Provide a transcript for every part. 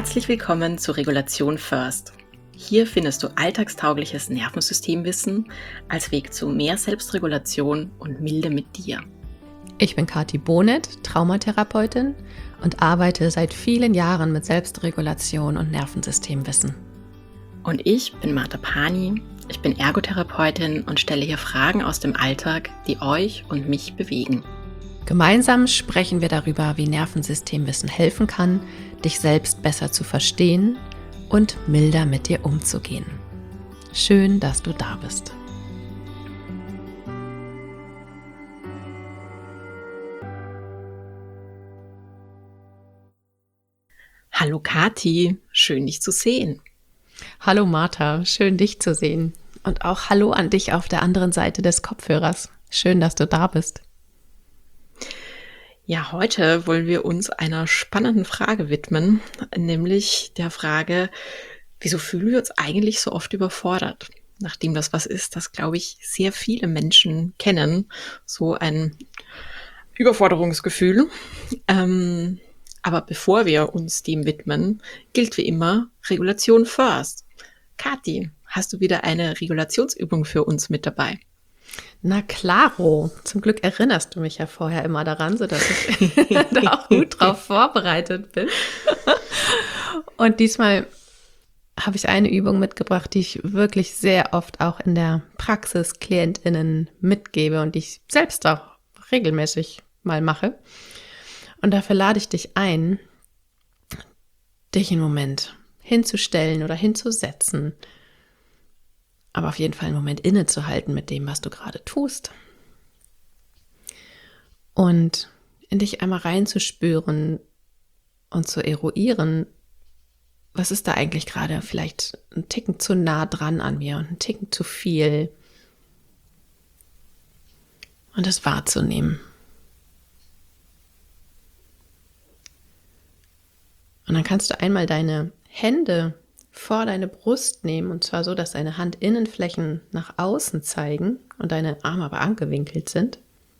Herzlich willkommen zu Regulation First. Hier findest du alltagstaugliches Nervensystemwissen als Weg zu mehr Selbstregulation und Milde mit dir. Ich bin Kathi Bonet, Traumatherapeutin und arbeite seit vielen Jahren mit Selbstregulation und Nervensystemwissen. Und ich bin Martha Pani, ich bin Ergotherapeutin und stelle hier Fragen aus dem Alltag, die euch und mich bewegen. Gemeinsam sprechen wir darüber, wie Nervensystemwissen helfen kann, dich selbst besser zu verstehen und milder mit dir umzugehen. Schön, dass du da bist. Hallo Kathi, schön dich zu sehen. Hallo Martha, schön dich zu sehen. Und auch hallo an dich auf der anderen Seite des Kopfhörers. Schön, dass du da bist. Ja, heute wollen wir uns einer spannenden Frage widmen, nämlich der Frage, wieso fühlen wir uns eigentlich so oft überfordert? Nachdem das was ist, das, glaube ich, sehr viele Menschen kennen, so ein Überforderungsgefühl. Aber bevor wir uns dem widmen, gilt wie immer Regulation first. Kathi, hast du wieder eine Regulationsübung für uns mit dabei? Na klaro, zum Glück erinnerst du mich ja vorher immer daran, sodass ich da auch gut drauf vorbereitet bin. Und diesmal habe ich eine Übung mitgebracht, die ich wirklich sehr oft auch in der Praxis KlientInnen mitgebe und die ich selbst auch regelmäßig mal mache. Und dafür lade ich dich ein, dich einen Moment hinzustellen oder hinzusetzen, aber auf jeden Fall einen Moment innezuhalten mit dem, was du gerade tust. Und in dich einmal reinzuspüren und zu eruieren, was ist da eigentlich gerade vielleicht ein Ticken zu nah dran an mir und ein Ticken zu viel. Und das wahrzunehmen. Und dann kannst du einmal deine Hände vor deine Brust nehmen, und zwar so, dass deine Handinnenflächen nach außen zeigen und deine Arme aber angewinkelt sind.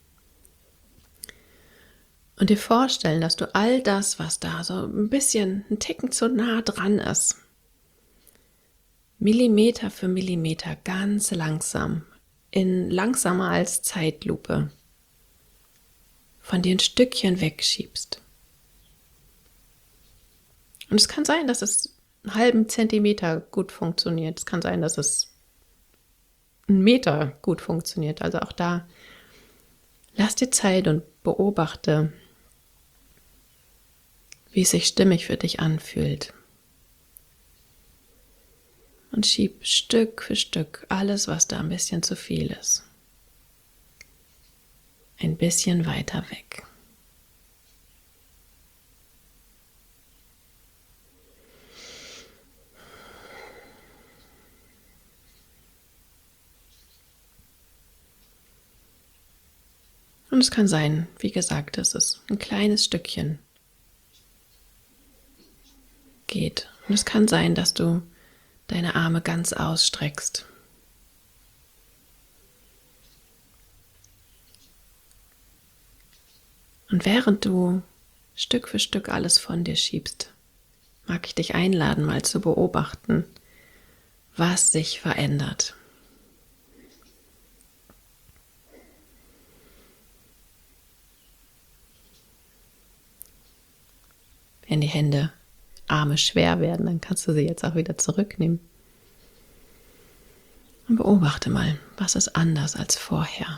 Und dir vorstellen, dass du all das, was da so ein bisschen, ein Ticken zu nah dran ist, Millimeter für Millimeter ganz langsam, in langsamer als Zeitlupe, von dir ein Stückchen wegschiebst. Und es kann sein, dass es einen halben Zentimeter gut funktioniert. Es kann sein, dass es einen Meter gut funktioniert. Also auch da lass dir Zeit und beobachte, wie es sich stimmig für dich anfühlt. Und schieb Stück für Stück alles, was da ein bisschen zu viel ist, ein bisschen weiter weg. Und es kann sein, wie gesagt, dass es ein kleines Stückchen geht. Und es kann sein, dass du deine Arme ganz ausstreckst. Und während du Stück für Stück alles von dir schiebst, mag ich dich einladen, mal zu beobachten, was sich verändert. Wenn die Hände, Arme schwer werden, dann kannst du sie jetzt auch wieder zurücknehmen. Und beobachte mal, was ist anders als vorher.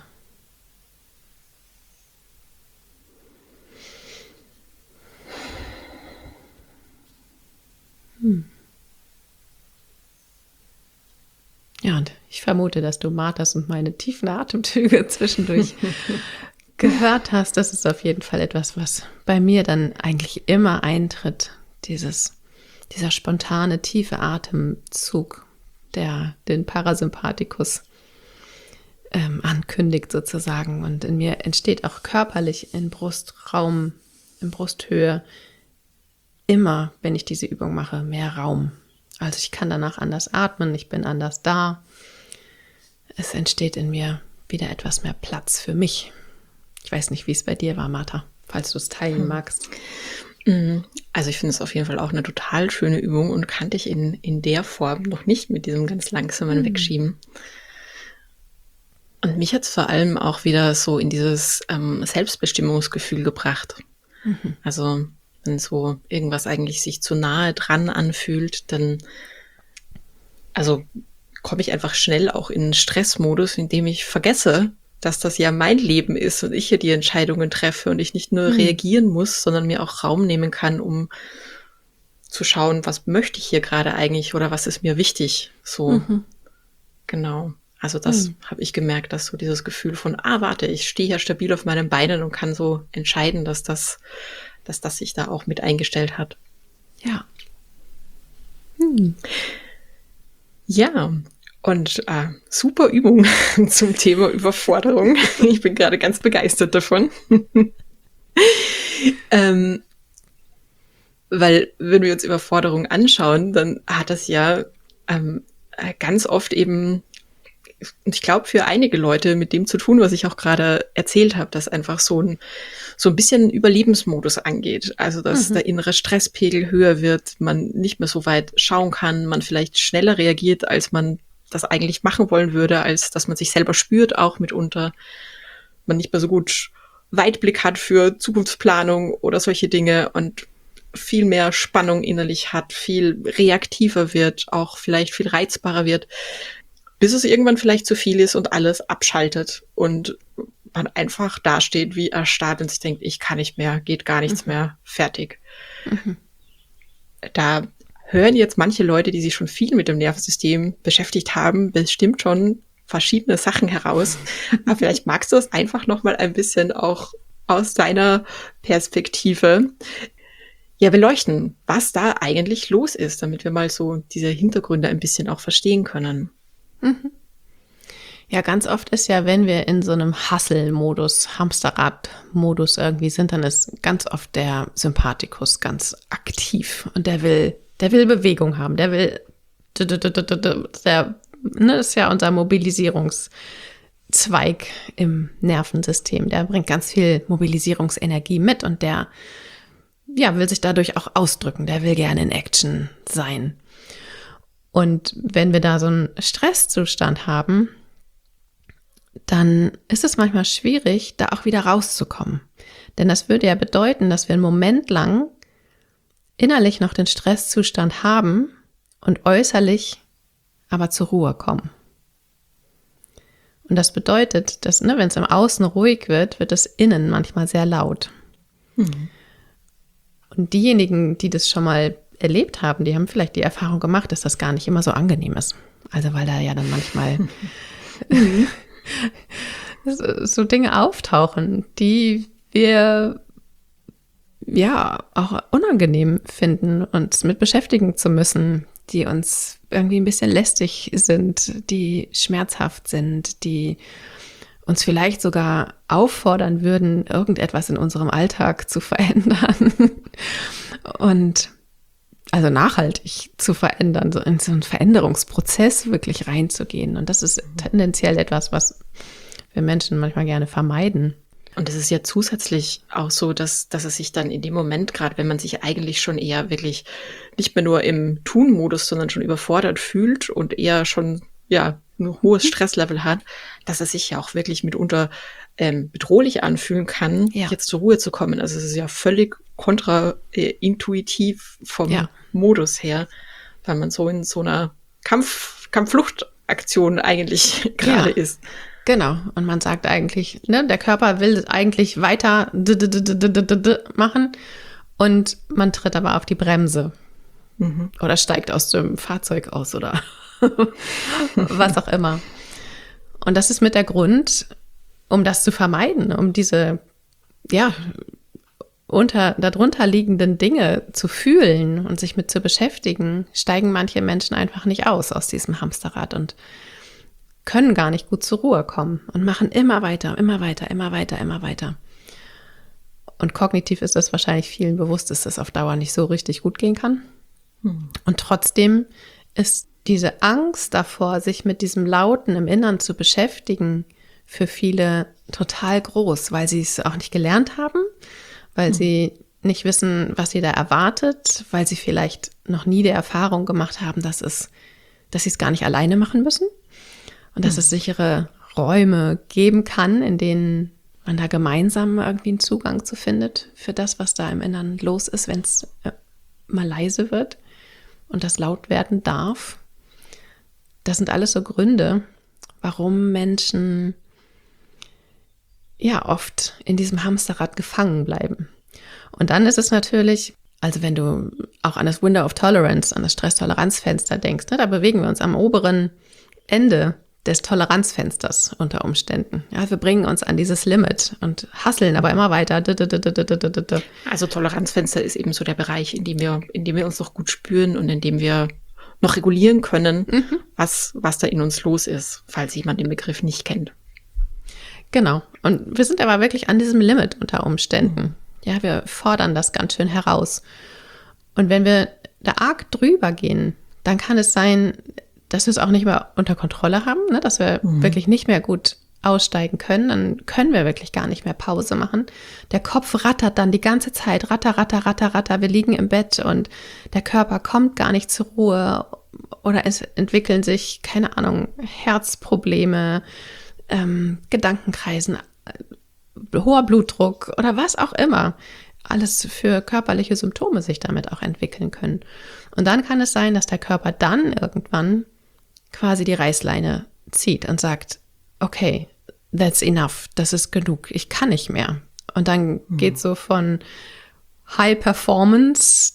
Ja, und ich vermute, dass du Marthas und meine tiefen Atemzüge zwischendurch gehört hast. Das ist auf jeden Fall etwas, was bei mir dann eigentlich immer eintritt. Dieser spontane, tiefe Atemzug, der den Parasympathikus ankündigt sozusagen. Und in mir entsteht auch körperlich im Brustraum, in Brusthöhe, immer, wenn ich diese Übung mache, mehr Raum. Also ich kann danach anders atmen, ich bin anders da. Es entsteht in mir wieder etwas mehr Platz für mich. Ich weiß nicht, wie es bei dir war, Martha, falls du es teilen magst. Also ich finde es auf jeden Fall auch eine total schöne Übung und kannte ich in der Form noch nicht mit diesem ganz langsamen Wegschieben. Und mich hat es vor allem auch wieder so in dieses Selbstbestimmungsgefühl gebracht. Also wenn so irgendwas eigentlich sich zu nahe dran anfühlt, dann also komme ich einfach schnell auch in einen Stressmodus, in dem ich vergesse, dass das ja mein Leben ist und ich hier die Entscheidungen treffe und ich nicht nur reagieren muss, sondern mir auch Raum nehmen kann, um zu schauen, was möchte ich hier gerade eigentlich oder was ist mir wichtig. So, genau. Also das habe ich gemerkt, dass so dieses Gefühl von, warte, ich stehe hier stabil auf meinen Beinen und kann so entscheiden, dass das sich da auch mit eingestellt hat. Ja. Ja, und super Übung zum Thema Überforderung. Ich bin gerade ganz begeistert davon. Weil wenn wir uns Überforderung anschauen, dann hat das ja ganz oft eben, und ich glaube für einige Leute mit dem zu tun, was ich auch gerade erzählt habe, dass einfach so ein bisschen Überlebensmodus angeht. Also dass der innere Stresspegel höher wird, man nicht mehr so weit schauen kann, man vielleicht schneller reagiert, als man das eigentlich machen wollen würde, als dass man sich selber spürt, auch mitunter. Man nicht mehr so gut Weitblick hat für Zukunftsplanung oder solche Dinge und viel mehr Spannung innerlich hat, viel reaktiver wird, auch vielleicht viel reizbarer wird, bis es irgendwann vielleicht zu viel ist und alles abschaltet und man einfach dasteht wie erstarrt und sich denkt, ich kann nicht mehr, geht gar nichts mehr, fertig. Da hören jetzt manche Leute, die sich schon viel mit dem Nervensystem beschäftigt haben, bestimmt schon verschiedene Sachen heraus. Aber vielleicht magst du es einfach noch mal ein bisschen auch aus deiner Perspektive beleuchten, was da eigentlich los ist, damit wir mal so diese Hintergründe ein bisschen auch verstehen können. Ja, ganz oft ist ja, wenn wir in so einem Hustle-Modus, Hamsterrad-Modus irgendwie sind, dann ist ganz oft der Sympathikus ganz aktiv und der will Bewegung haben, das ist ja unser Mobilisierungszweig im Nervensystem. Der bringt ganz viel Mobilisierungsenergie mit und der will sich dadurch auch ausdrücken. Der will gerne in Action sein. Und wenn wir da so einen Stresszustand haben, dann ist es manchmal schwierig, da auch wieder rauszukommen. Denn das würde ja bedeuten, dass wir einen Moment lang innerlich noch den Stresszustand haben und äußerlich aber zur Ruhe kommen. Und das bedeutet, dass, wenn es im Außen ruhig wird, wird es innen manchmal sehr laut. Und diejenigen, die das schon mal erlebt haben, die haben vielleicht die Erfahrung gemacht, dass das gar nicht immer so angenehm ist. Also weil da ja dann manchmal so Dinge auftauchen, die wir auch unangenehm finden, uns mit beschäftigen zu müssen, die uns irgendwie ein bisschen lästig sind, die schmerzhaft sind, die uns vielleicht sogar auffordern würden, irgendetwas in unserem Alltag zu verändern und also nachhaltig zu verändern, so in so einen Veränderungsprozess wirklich reinzugehen. Und das ist tendenziell etwas, was wir Menschen manchmal gerne vermeiden. Und es ist ja zusätzlich auch so, dass es sich dann in dem Moment, gerade wenn man sich eigentlich schon eher wirklich nicht mehr nur im Tun-Modus, sondern schon überfordert fühlt und eher schon ein hohes Stresslevel hat, dass es sich ja auch wirklich mitunter bedrohlich anfühlen kann, jetzt zur Ruhe zu kommen. Also es ist ja völlig kontraintuitiv vom Modus her, weil man so in so einer Kampffluchtaktion eigentlich gerade ist. Genau. Und man sagt eigentlich, der Körper will eigentlich weiter machen und man tritt aber auf die Bremse oder steigt aus dem Fahrzeug aus oder was auch immer. Und das ist mit der Grund, um das zu vermeiden, um diese, darunter liegenden Dinge zu fühlen und sich mit zu beschäftigen, steigen manche Menschen einfach nicht aus diesem Hamsterrad und können gar nicht gut zur Ruhe kommen und machen immer weiter. Und kognitiv ist das wahrscheinlich vielen bewusst, dass das auf Dauer nicht so richtig gut gehen kann. Und trotzdem ist diese Angst davor, sich mit diesem Lauten im Innern zu beschäftigen, für viele total groß, weil sie es auch nicht gelernt haben, weil sie nicht wissen, was sie da erwartet, weil sie vielleicht noch nie die Erfahrung gemacht haben, dass sie es gar nicht alleine machen müssen und dass es sichere Räume geben kann, in denen man da gemeinsam irgendwie einen Zugang zu findet für das, was da im Inneren los ist, wenn es mal leise wird und das laut werden darf. Das sind alles so Gründe, warum Menschen ja oft in diesem Hamsterrad gefangen bleiben. Und dann ist es natürlich, also wenn du auch an das Window of Tolerance, an das Stresstoleranzfenster denkst, ne, da bewegen wir uns am oberen Ende des Toleranzfensters unter Umständen. Ja, wir bringen uns an dieses Limit und hasseln aber immer weiter. Also Toleranzfenster ist eben so der Bereich, in dem wir uns noch gut spüren und in dem wir noch regulieren können, was da in uns los ist, falls jemand den Begriff nicht kennt. Genau. Und wir sind aber wirklich an diesem Limit unter Umständen. Ja, wir fordern das ganz schön heraus. Und wenn wir da arg drüber gehen, dann kann es sein, dass wir es auch nicht mehr unter Kontrolle haben, ne? Dass wir wirklich nicht mehr gut aussteigen können. Dann können wir wirklich gar nicht mehr Pause machen. Der Kopf rattert dann die ganze Zeit, ratter, ratter, ratter, ratter. Wir liegen im Bett und der Körper kommt gar nicht zur Ruhe. Oder es entwickeln sich, keine Ahnung, Herzprobleme, Gedankenkreisen, hoher Blutdruck oder was auch immer. Alles für körperliche Symptome sich damit auch entwickeln können. Und dann kann es sein, dass der Körper dann irgendwann quasi die Reißleine zieht und sagt, okay, that's enough, das ist genug, ich kann nicht mehr. Und dann geht so von High Performance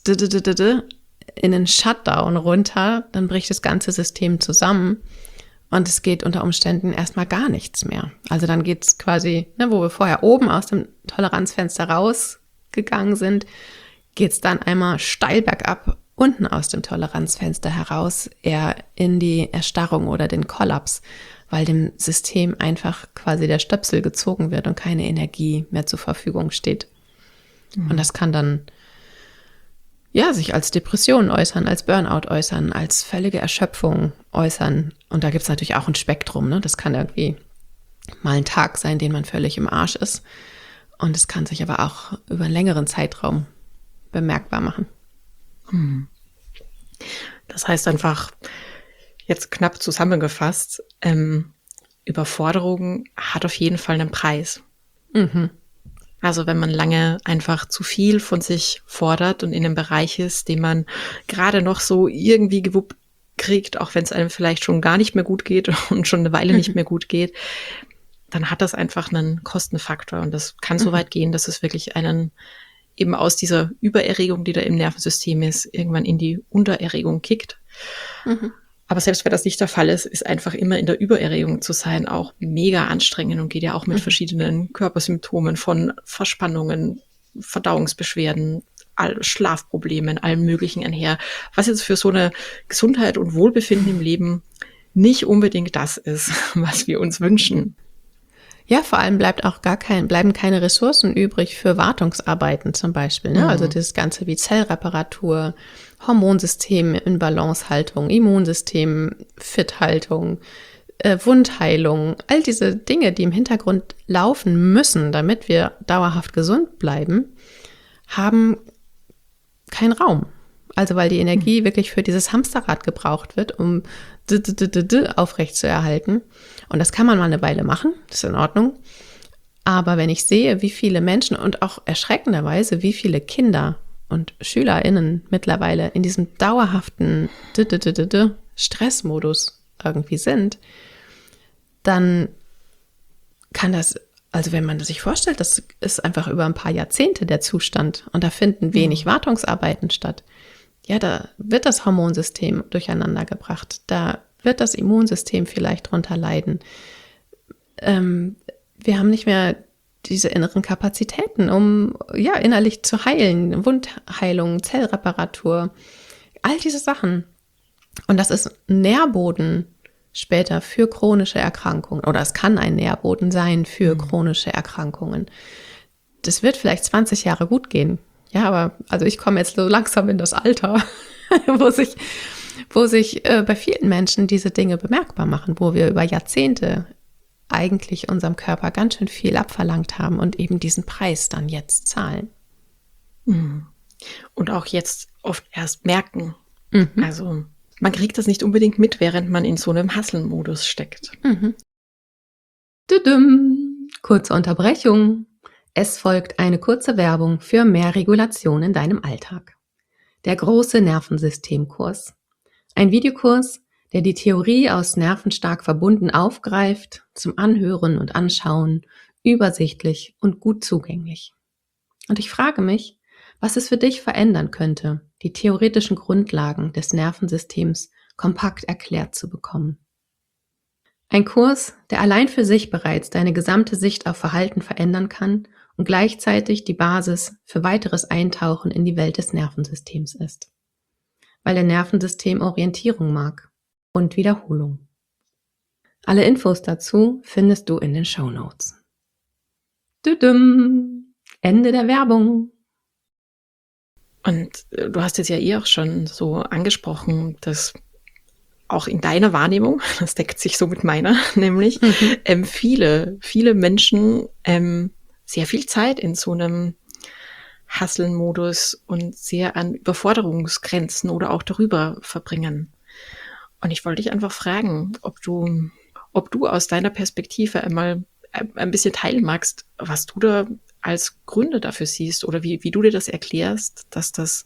in einen Shutdown runter, dann bricht das ganze System zusammen. Und es geht unter Umständen erstmal gar nichts mehr. Also dann geht es quasi, ne, wo wir vorher oben aus dem Toleranzfenster rausgegangen sind, geht es dann einmal steil bergab, unten aus dem Toleranzfenster heraus, eher in die Erstarrung oder den Kollaps, weil dem System einfach quasi der Stöpsel gezogen wird und keine Energie mehr zur Verfügung steht. Und das kann dann ja, sich als Depression äußern, als Burnout äußern, als völlige Erschöpfung äußern. Und da gibt es natürlich auch ein Spektrum, ne? Das kann irgendwie mal ein Tag sein, den man völlig im Arsch ist. Und es kann sich aber auch über einen längeren Zeitraum bemerkbar machen. Das heißt einfach, jetzt knapp zusammengefasst, Überforderung hat auf jeden Fall einen Preis. Also wenn man lange einfach zu viel von sich fordert und in einem Bereich ist, den man gerade noch so irgendwie gewuppt kriegt, auch wenn es einem vielleicht schon gar nicht mehr gut geht und schon eine Weile nicht mehr gut geht, dann hat das einfach einen Kostenfaktor. Und das kann so weit gehen, dass es wirklich einen eben aus dieser Übererregung, die da im Nervensystem ist, irgendwann in die Untererregung kickt. Aber selbst wenn das nicht der Fall ist, ist einfach immer in der Übererregung zu sein auch mega anstrengend und geht ja auch mit verschiedenen Körpersymptomen von Verspannungen, Verdauungsbeschwerden, Schlafproblemen, allem Möglichen einher, was jetzt für so eine Gesundheit und Wohlbefinden im Leben nicht unbedingt das ist, was wir uns wünschen. Ja, vor allem bleiben keine Ressourcen übrig für Wartungsarbeiten zum Beispiel. Ne? Also das Ganze wie Zellreparatur, Hormonsystem in Balancehaltung, Immunsystem, Fithaltung, Wundheilung, all diese Dinge, die im Hintergrund laufen müssen, damit wir dauerhaft gesund bleiben, haben keinen Raum. Also weil die Energie wirklich für dieses Hamsterrad gebraucht wird, um aufrecht zu erhalten. Und das kann man mal eine Weile machen, das ist in Ordnung. Aber wenn ich sehe, wie viele Menschen und auch erschreckenderweise, wie viele Kinder und SchülerInnen mittlerweile in diesem dauerhaften Stressmodus irgendwie sind, dann kann das, also wenn man sich vorstellt, das ist einfach über ein paar Jahrzehnte der Zustand und da finden wenig Wartungsarbeiten statt. Ja, da wird das Hormonsystem durcheinander gebracht. Da wird das Immunsystem vielleicht drunter leiden. Wir haben nicht mehr diese inneren Kapazitäten, um ja innerlich zu heilen. Wundheilung, Zellreparatur, all diese Sachen. Und das ist ein Nährboden später für chronische Erkrankungen. Oder es kann ein Nährboden sein für chronische Erkrankungen. Das wird vielleicht 20 Jahre gut gehen. Ja, aber also ich komme jetzt so langsam in das Alter, wo sich bei vielen Menschen diese Dinge bemerkbar machen, wo wir über Jahrzehnte eigentlich unserem Körper ganz schön viel abverlangt haben und eben diesen Preis dann jetzt zahlen. Mhm. Und auch jetzt oft erst merken. Mhm. Also man kriegt das nicht unbedingt mit, während man in so einem Hustle-Modus steckt. Mhm. Tudum. Kurze Unterbrechung. Es folgt eine kurze Werbung für mehr Regulation in deinem Alltag. Der große Nervensystemkurs. Ein Videokurs, der die Theorie aus Nervenstark verbunden aufgreift, zum Anhören und Anschauen, übersichtlich und gut zugänglich. Und ich frage mich, was es für dich verändern könnte, die theoretischen Grundlagen des Nervensystems kompakt erklärt zu bekommen. Ein Kurs, der allein für sich bereits deine gesamte Sicht auf Verhalten verändern kann und gleichzeitig die Basis für weiteres Eintauchen in die Welt des Nervensystems ist. Weil der Nervensystem Orientierung mag und Wiederholung. Alle Infos dazu findest du in den Shownotes. Düdüm. Ende der Werbung. Und du hast es ja auch schon so angesprochen, dass auch in deiner Wahrnehmung, das deckt sich so mit meiner, nämlich viele Menschen sehr viel Zeit in so einem Hustlen-Modus und sehr an Überforderungsgrenzen oder auch darüber verbringen. Und ich wollte dich einfach fragen, ob du aus deiner Perspektive einmal ein bisschen teilen magst, was du da als Gründe dafür siehst oder wie du dir das erklärst, dass das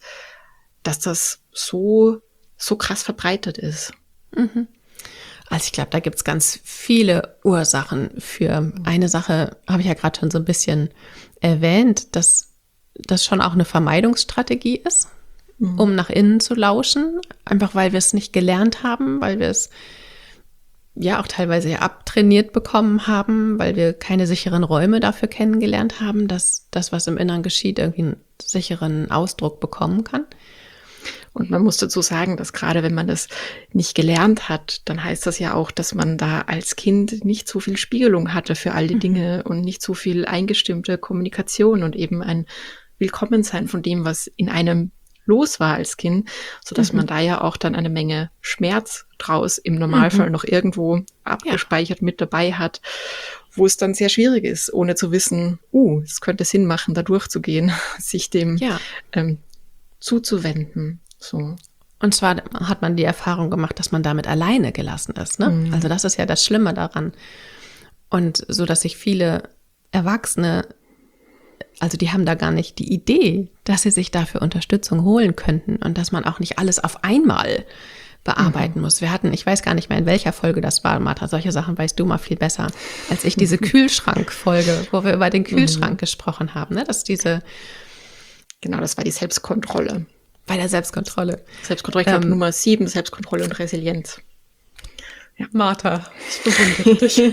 so krass verbreitet ist. Mhm. Also ich glaube, da gibt es ganz viele Ursachen für. Eine Sache habe ich ja gerade schon so ein bisschen erwähnt, dass das schon auch eine Vermeidungsstrategie ist, um nach innen zu lauschen, einfach weil wir es nicht gelernt haben, weil wir es ja auch teilweise ja abtrainiert bekommen haben, weil wir keine sicheren Räume dafür kennengelernt haben, dass das, was im Inneren geschieht, irgendwie einen sicheren Ausdruck bekommen kann. Und man muss dazu sagen, dass gerade wenn man das nicht gelernt hat, dann heißt das ja auch, dass man da als Kind nicht so viel Spiegelung hatte für all die Dinge und nicht so viel eingestimmte Kommunikation und eben ein Willkommensein von dem, was in einem los war als Kind, sodass man da ja auch dann eine Menge Schmerz draus im Normalfall noch irgendwo abgespeichert mit dabei hat, wo es dann sehr schwierig ist, ohne zu wissen, es könnte Sinn machen, da durchzugehen, sich dem zuzuwenden. So. Und zwar hat man die Erfahrung gemacht, dass man damit alleine gelassen ist. Ne? Also das ist ja das Schlimme daran. Und so, dass sich viele Erwachsene, also die haben da gar nicht die Idee, dass sie sich dafür Unterstützung holen könnten und dass man auch nicht alles auf einmal bearbeiten muss. Wir hatten, ich weiß gar nicht mehr, in welcher Folge das war, Martha, solche Sachen weißt du mal viel besser, als ich diese Kühlschrank-Folge, wo wir über den Kühlschrank gesprochen haben. Ne? Dass diese Genau, das war die Selbstkontrolle. Bei der Selbstkontrolle. Selbstkontrolle, ich glaube Nummer 7, Selbstkontrolle und Resilienz. Ja. Martha, ich bewundere dich.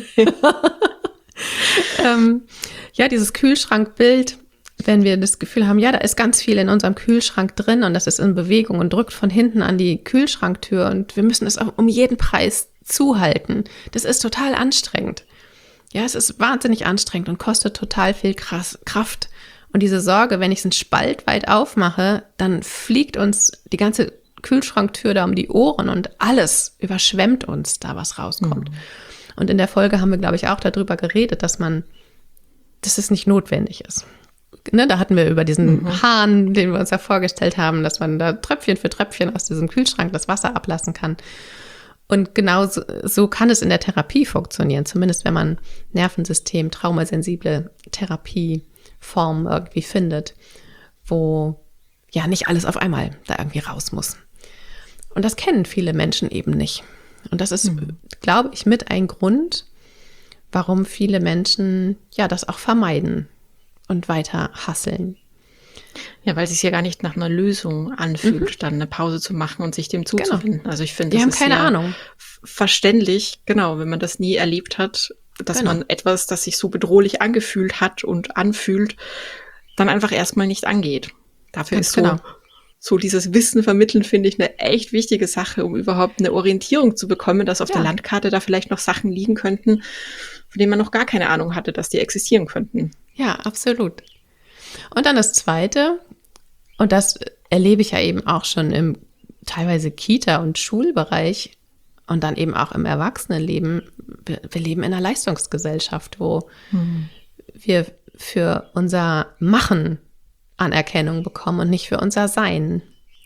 Ja, dieses Kühlschrankbild, wenn wir das Gefühl haben, ja, da ist ganz viel in unserem Kühlschrank drin und das ist in Bewegung und drückt von hinten an die Kühlschranktür und wir müssen es auch um jeden Preis zuhalten. Das ist total anstrengend. Ja, es ist wahnsinnig anstrengend und kostet total viel Kraft. Und diese Sorge, wenn ich es einen Spalt weit aufmache, dann fliegt uns die ganze Kühlschranktür da um die Ohren und alles überschwemmt uns da, was rauskommt. Und in der Folge haben wir, glaube ich, auch darüber geredet, dass es nicht notwendig ist. Ne, da hatten wir über diesen Hahn, den wir uns ja vorgestellt haben, dass man da Tröpfchen für Tröpfchen aus diesem Kühlschrank das Wasser ablassen kann. Und genau so kann es in der Therapie funktionieren, zumindest wenn man Nervensystem, traumasensible Therapieformen irgendwie findet, wo ja nicht alles auf einmal da irgendwie raus muss. Und das kennen viele Menschen eben nicht. Und das ist, glaube ich, mit ein Grund, warum viele Menschen ja das auch vermeiden und weiter hasseln. Ja, weil es sich ja gar nicht nach einer Lösung anfühlt, dann eine Pause zu machen und sich dem zuzuwenden. Genau. Also ich finde, das ist haben keine Ahnung. Verständlich, genau, wenn man das nie erlebt hat, dass man etwas, das sich so bedrohlich angefühlt hat und anfühlt, dann einfach erstmal nicht angeht. Dafür ist so dieses Wissen vermitteln, finde ich, eine echt wichtige Sache, um überhaupt eine Orientierung zu bekommen, dass auf der Landkarte da vielleicht noch Sachen liegen könnten, von denen man noch gar keine Ahnung hatte, dass die existieren könnten. Ja, absolut. Und dann das Zweite, und das erlebe ich ja eben auch schon im teilweise Kita- und Schulbereich und dann eben auch im Erwachsenenleben. Wir leben in einer Leistungsgesellschaft, wo wir für unser Machen Anerkennung bekommen und nicht für unser Sein.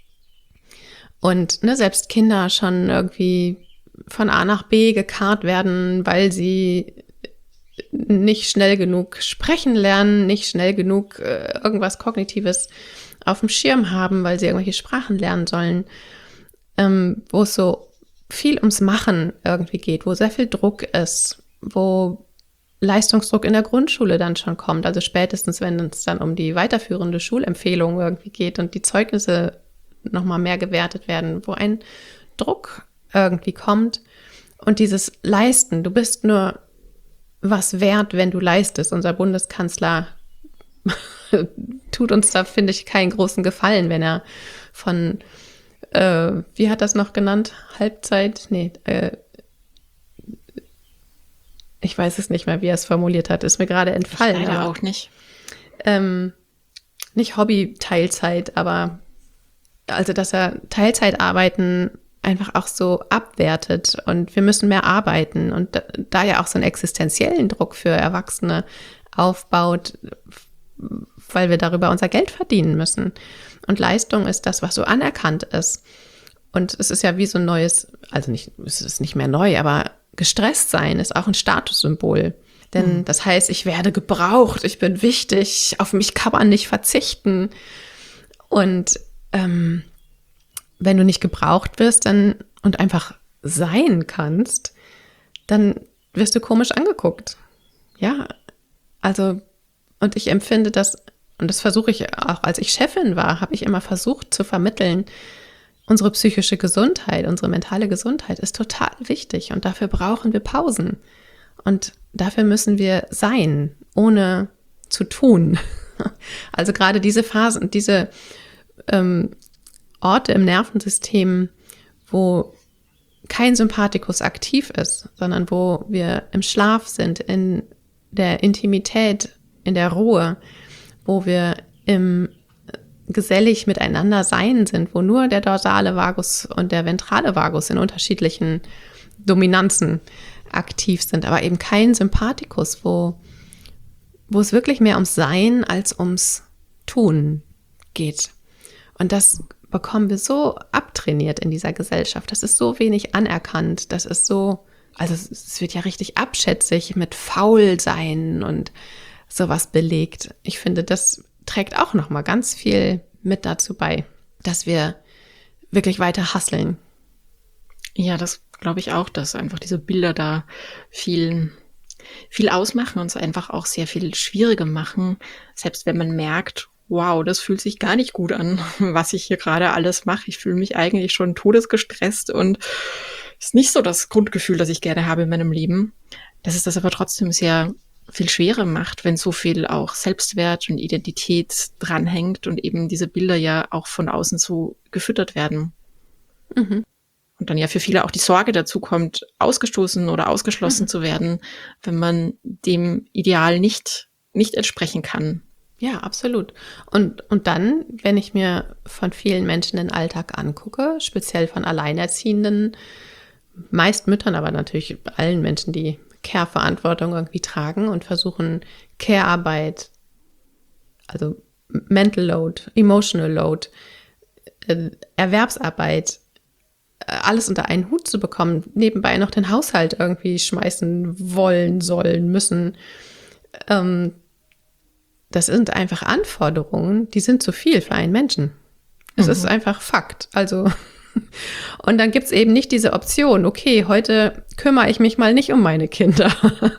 Und selbst Kinder schon irgendwie von A nach B gekarrt werden, weil sie nicht schnell genug sprechen lernen, nicht schnell genug irgendwas Kognitives auf dem Schirm haben, weil sie irgendwelche Sprachen lernen sollen, wo es so viel ums Machen irgendwie geht, wo sehr viel Druck ist, wo Leistungsdruck in der Grundschule dann schon kommt, also spätestens, wenn es dann um die weiterführende Schulempfehlung irgendwie geht und die Zeugnisse nochmal mehr gewertet werden, wo ein Druck irgendwie kommt und dieses Leisten, du bist nur was wert, wenn du leistest. Unser Bundeskanzler tut uns da, finde ich, keinen großen Gefallen, wenn er von, wie hat das noch genannt? Halbzeit? Nee, ich weiß es nicht mehr, wie er es formuliert hat. Ist mir gerade entfallen. Ich leider auch nicht. Nicht Hobby-Teilzeit, aber also, dass er Teilzeitarbeiten einfach auch so abwertet und wir müssen mehr arbeiten und da ja auch so einen existenziellen Druck für Erwachsene aufbaut, weil wir darüber unser Geld verdienen müssen. Und Leistung ist das, was so anerkannt ist. Und es ist ja wie so ein neues, also nicht, es ist nicht mehr neu, aber gestresst sein ist auch ein Statussymbol. Denn das heißt, ich werde gebraucht, ich bin wichtig, auf mich kann man nicht verzichten. Und wenn du nicht gebraucht wirst dann und einfach sein kannst, dann wirst du komisch angeguckt. Ja, also, und ich empfinde das, und das versuche ich auch, als ich Chefin war, habe ich immer versucht zu vermitteln, unsere psychische Gesundheit, unsere mentale Gesundheit ist total wichtig und dafür brauchen wir Pausen. Und dafür müssen wir sein, ohne zu tun. Also gerade diese Phasen, diese Orte im Nervensystem, wo kein Sympathikus aktiv ist, sondern wo wir im Schlaf sind, in der Intimität, in der Ruhe, wo wir im gesellig miteinander sein sind, wo nur der dorsale Vagus und der ventrale Vagus in unterschiedlichen Dominanzen aktiv sind, aber eben kein Sympathikus, wo es wirklich mehr ums Sein als ums Tun geht. Und das bekommen wir so abtrainiert in dieser Gesellschaft. Das ist so wenig anerkannt. Das ist so, also es wird ja richtig abschätzig mit Faulsein und sowas belegt. Ich finde, das trägt auch nochmal ganz viel mit dazu bei, dass wir wirklich weiter hustlen. Ja, das glaube ich auch, dass einfach diese Bilder da viel ausmachen und es einfach auch sehr viel schwieriger machen, selbst wenn man merkt, wow, das fühlt sich gar nicht gut an, was ich hier gerade alles mache. Ich fühle mich eigentlich schon todesgestresst und ist nicht so das Grundgefühl, das ich gerne habe in meinem Leben. Dass es das aber trotzdem sehr viel schwerer macht, wenn so viel auch Selbstwert und Identität dranhängt und eben diese Bilder ja auch von außen so gefüttert werden. Mhm. Und dann ja für viele auch die Sorge dazu kommt, ausgestoßen oder ausgeschlossen zu werden, wenn man dem Ideal nicht entsprechen kann. Ja, absolut. Und dann, wenn ich mir von vielen Menschen den Alltag angucke, speziell von Alleinerziehenden, meist Müttern, aber natürlich allen Menschen, die Care-Verantwortung irgendwie tragen und versuchen, Care-Arbeit, also Mental Load, Emotional Load, Erwerbsarbeit, alles unter einen Hut zu bekommen, nebenbei noch den Haushalt irgendwie schmeißen wollen, sollen, müssen. Das sind einfach Anforderungen, die sind zu viel für einen Menschen. Es ist einfach Fakt. Also, und dann gibt's eben nicht diese Option, okay, heute kümmere ich mich mal nicht um meine Kinder.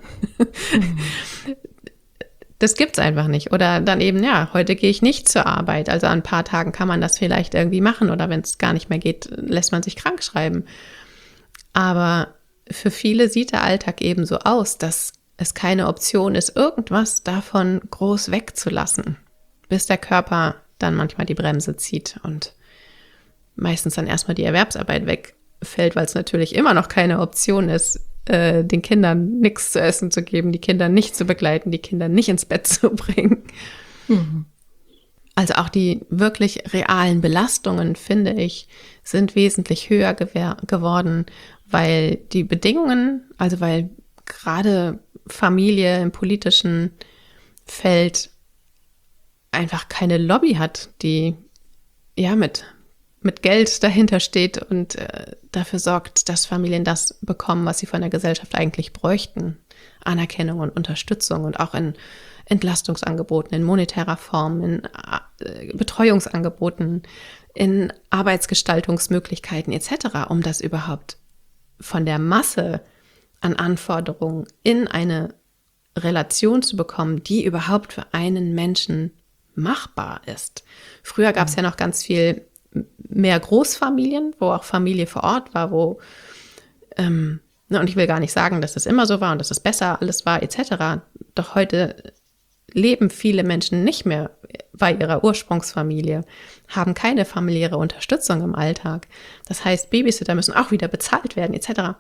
Das gibt's einfach nicht. Oder dann eben, ja, heute gehe ich nicht zur Arbeit. Also an ein paar Tagen kann man das vielleicht irgendwie machen. Oder wenn es gar nicht mehr geht, lässt man sich krank schreiben. Aber für viele sieht der Alltag eben so aus, dass es keine Option ist, irgendwas davon groß wegzulassen, bis der Körper dann manchmal die Bremse zieht und meistens dann erstmal die Erwerbsarbeit wegfällt, weil es natürlich immer noch keine Option ist, den Kindern nichts zu essen zu geben, die Kinder nicht zu begleiten, die Kinder nicht ins Bett zu bringen. Mhm. Also auch die wirklich realen Belastungen, finde ich, sind wesentlich höher geworden, weil die Bedingungen, also weil gerade Familie im politischen Feld einfach keine Lobby hat, die ja mit Geld dahinter steht und dafür sorgt, dass Familien das bekommen, was sie von der Gesellschaft eigentlich bräuchten. Anerkennung und Unterstützung und auch in Entlastungsangeboten, in monetärer Form, in Betreuungsangeboten, in Arbeitsgestaltungsmöglichkeiten etc., um das überhaupt von der Masse an Anforderungen in eine Relation zu bekommen, die überhaupt für einen Menschen machbar ist. Früher gab es ja noch ganz viel mehr Großfamilien, wo auch Familie vor Ort war, wo, und ich will gar nicht sagen, dass es immer so war und dass es besser alles war, etc. Doch heute leben viele Menschen nicht mehr bei ihrer Ursprungsfamilie, haben keine familiäre Unterstützung im Alltag. Das heißt, Babysitter müssen auch wieder bezahlt werden, etc.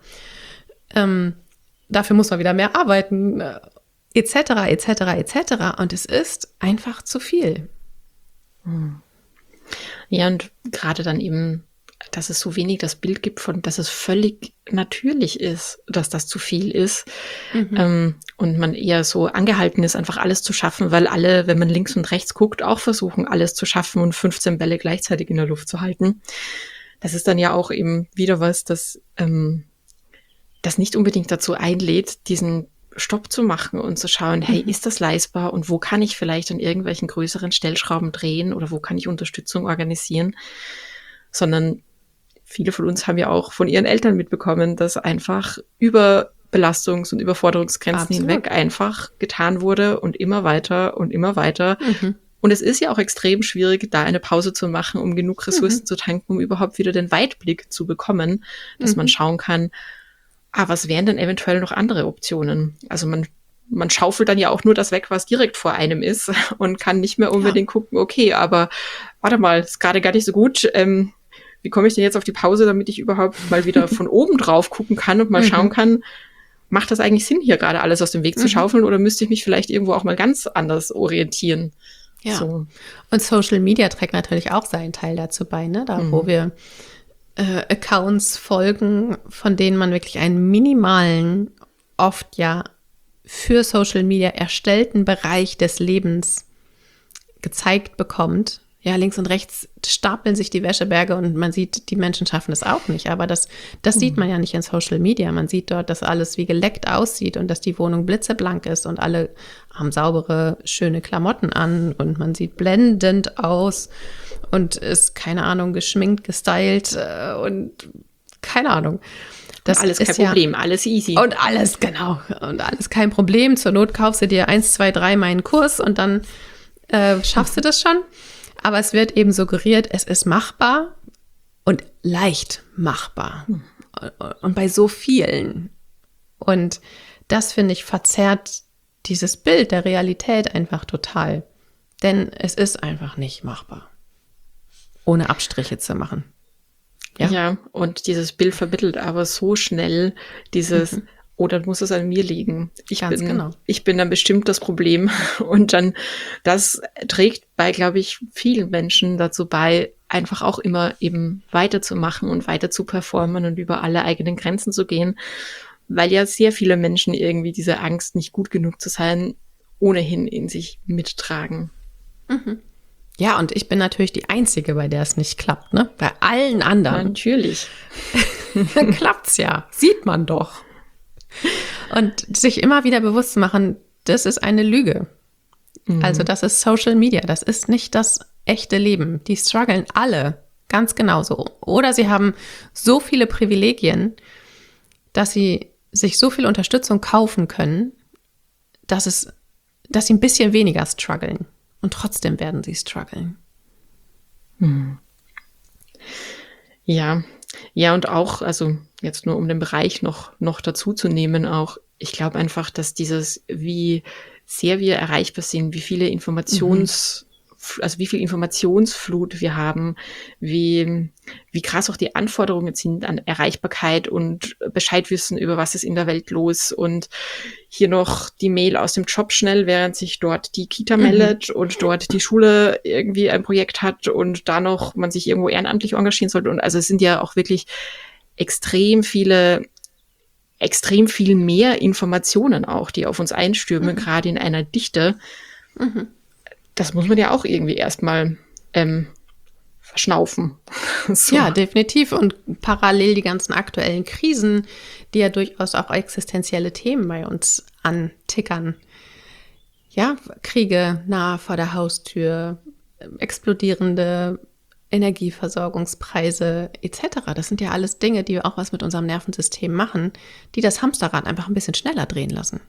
Dafür muss man wieder mehr arbeiten, etc., etc., etc. Und es ist einfach zu viel. Ja, und gerade dann eben, dass es so wenig das Bild gibt von, dass es völlig natürlich ist, dass das zu viel ist. Und man eher so angehalten ist, einfach alles zu schaffen, weil alle, wenn man links und rechts guckt, auch versuchen, alles zu schaffen und 15 Bälle gleichzeitig in der Luft zu halten. Das ist dann ja auch eben wieder was, das nicht unbedingt dazu einlädt, diesen Stopp zu machen und zu schauen, hey, ist das leistbar und wo kann ich vielleicht an irgendwelchen größeren Stellschrauben drehen oder wo kann ich Unterstützung organisieren, sondern viele von uns haben ja auch von ihren Eltern mitbekommen, dass einfach über Belastungs- und Überforderungsgrenzen hinweg einfach getan wurde und immer weiter und immer weiter. Und es ist ja auch extrem schwierig, da eine Pause zu machen, um genug Ressourcen zu tanken, um überhaupt wieder den Weitblick zu bekommen, dass man schauen kann, was wären denn eventuell noch andere Optionen? Also man schaufelt dann ja auch nur das weg, was direkt vor einem ist und kann nicht mehr unbedingt gucken, okay, aber warte mal, ist gerade gar nicht so gut. Wie komme ich denn jetzt auf die Pause, damit ich überhaupt mal wieder von oben drauf gucken kann und mal schauen kann, macht das eigentlich Sinn, hier gerade alles aus dem Weg zu schaufeln oder müsste ich mich vielleicht irgendwo auch mal ganz anders orientieren? Ja. So. Und Social Media trägt natürlich auch seinen Teil dazu bei, ne? Da, wo wir Accounts folgen, von denen man wirklich einen minimalen, oft ja für Social Media erstellten Bereich des Lebens gezeigt bekommt. Ja, links und rechts stapeln sich die Wäscheberge und man sieht, die Menschen schaffen es auch nicht. Aber das sieht man ja nicht in Social Media. Man sieht dort, dass alles wie geleckt aussieht und dass die Wohnung blitzeblank ist und alle haben saubere, schöne Klamotten an und man sieht blendend aus und ist, keine Ahnung, geschminkt, gestylt und keine Ahnung. Das alles kein Problem, alles easy. Und alles, genau. Und alles kein Problem. Zur Not kaufst du dir 1, 2, 3 meinen Kurs und dann schaffst du das schon. Aber es wird eben suggeriert, es ist machbar und leicht machbar. Und bei so vielen. Und das, finde ich, verzerrt dieses Bild der Realität einfach total. Denn es ist einfach nicht machbar, ohne Abstriche zu machen. Ja, und dieses Bild vermittelt aber so schnell dieses, dann muss es an mir liegen. Ich bin dann bestimmt das Problem. Und dann, das trägt bei, glaube ich, vielen Menschen dazu bei, einfach auch immer eben weiterzumachen und weiter zu performen und über alle eigenen Grenzen zu gehen, weil ja sehr viele Menschen irgendwie diese Angst, nicht gut genug zu sein, ohnehin in sich mittragen. Ja, und ich bin natürlich die Einzige, bei der es nicht klappt, ne? Bei allen anderen. Natürlich. Klappt's ja. Sieht man doch. Und sich immer wieder bewusst zu machen, das ist eine Lüge. Also das ist Social Media, das ist nicht das echte Leben. Die strugglen alle ganz genauso. Oder sie haben so viele Privilegien, dass sie sich so viel Unterstützung kaufen können, dass sie ein bisschen weniger strugglen. Und trotzdem werden sie strugglen. Ja, und auch, also jetzt nur um den Bereich noch dazu zu nehmen, auch, ich glaube einfach, dass dieses, wie sehr wir erreichbar sind, wie viele wie viel Informationsflut wir haben, wie krass auch die Anforderungen sind an Erreichbarkeit und Bescheid wissen, über was ist in der Welt los und hier noch die Mail aus dem Job schnell, während sich dort die Kita meldet und dort die Schule irgendwie ein Projekt hat und da noch man sich irgendwo ehrenamtlich engagieren sollte. Und also es sind ja auch wirklich extrem viel mehr Informationen auch, die auf uns einstürmen, gerade in einer Dichte. das muss man ja auch irgendwie erstmal verschnaufen. So. Ja, definitiv. Und parallel die ganzen aktuellen Krisen, die ja durchaus auch existenzielle Themen bei uns antickern. Ja, Kriege nahe vor der Haustür, explodierende Energieversorgungspreise etc. Das sind ja alles Dinge, die auch was mit unserem Nervensystem machen, die das Hamsterrad einfach ein bisschen schneller drehen lassen.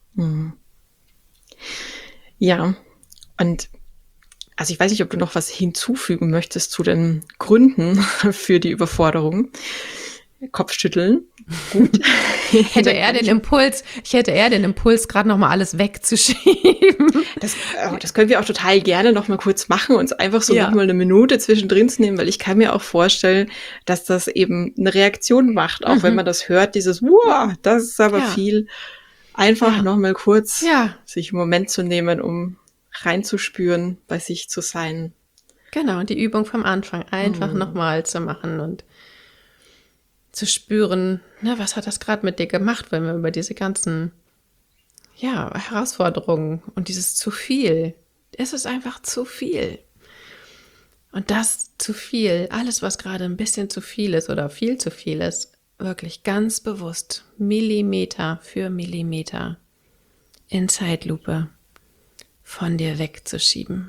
Ja, und also ich weiß nicht, ob du noch was hinzufügen möchtest zu den Gründen für die Überforderung. Kopfschütteln. Gut. Ich hätte eher den Impuls, gerade nochmal alles wegzuschieben. Das können wir auch total gerne nochmal kurz machen, uns einfach so nochmal eine Minute zwischendrin zu nehmen, weil ich kann mir auch vorstellen, dass das eben eine Reaktion macht, auch wenn man das hört, dieses, wow, das ist aber viel. Einfach nochmal kurz sich einen Moment zu nehmen, um reinzuspüren, bei sich zu sein. Genau, die Übung vom Anfang einfach nochmal zu machen und zu spüren, was hat das gerade mit dir gemacht, wenn wir über diese ganzen Herausforderungen und dieses zu viel, es ist einfach zu viel. Und das zu viel, alles, was gerade ein bisschen zu viel ist oder viel zu viel ist, wirklich ganz bewusst Millimeter für Millimeter in Zeitlupe von dir wegzuschieben.